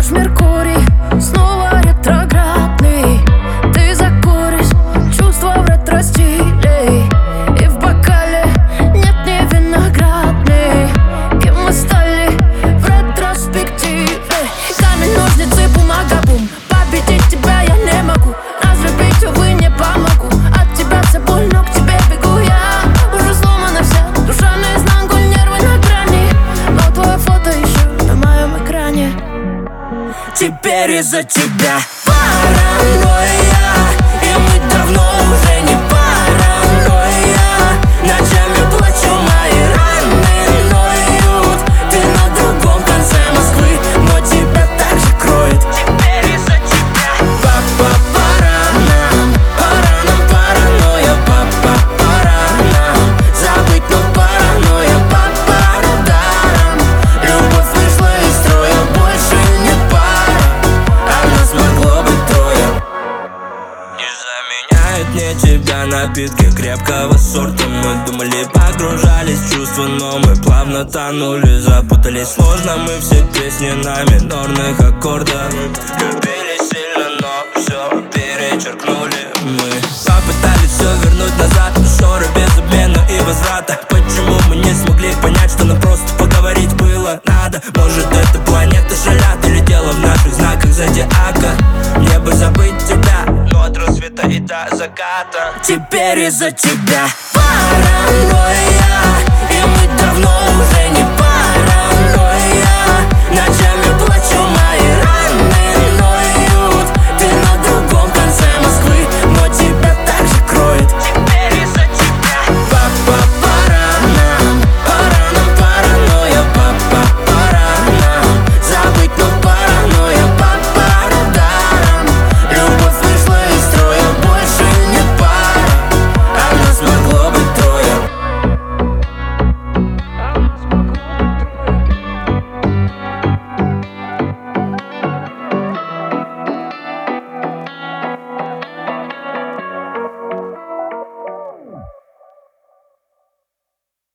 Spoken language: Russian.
Наш Меркурий снова ретроградный. Ты закуришь, чувства в ретро-стиле, и в бокале нет не виноградный. Кем мы стали в ретроспективе? Камень, ножницы, бумага, бум. Победить тебя я не могу, разлюбить, увы, не помогу. От тебя все больно, к тебе бегу я. Уже сломана вся душа наизнанку, нервы на грани, но твое фото еще на моем экране. Теперь из-за тебя паранойя, и мы давно уже не паранойя. Ночами плачу, мои раны ноют. Ты на другом конце Москвы, но тебя так же кроет. Теперь из-за тебя пара нам, паранойя, пора нам забыть, но паранойя, даром. Любовь вышла из строя, больше не пара, а нас могло быть трое. Не заменяет мне тебя напитки крепкого сорта. Мы думали, погружались в чувства, но мы плавно тонули, запутались. Сложно, мы все песни на минорных аккордах. Любили сильно, но все перечеркнули. Мы попытались все вернуть назад, но ссоры без обмена и возврата. Почему мы не смогли понять, что нам просто поговорить было надо? Может, это планета шалят, или дело в наших знаках зодиака? Мне бы забыть тебя, но от рассвета и до заката. Теперь из-за тебя паранойя, и мы давно уже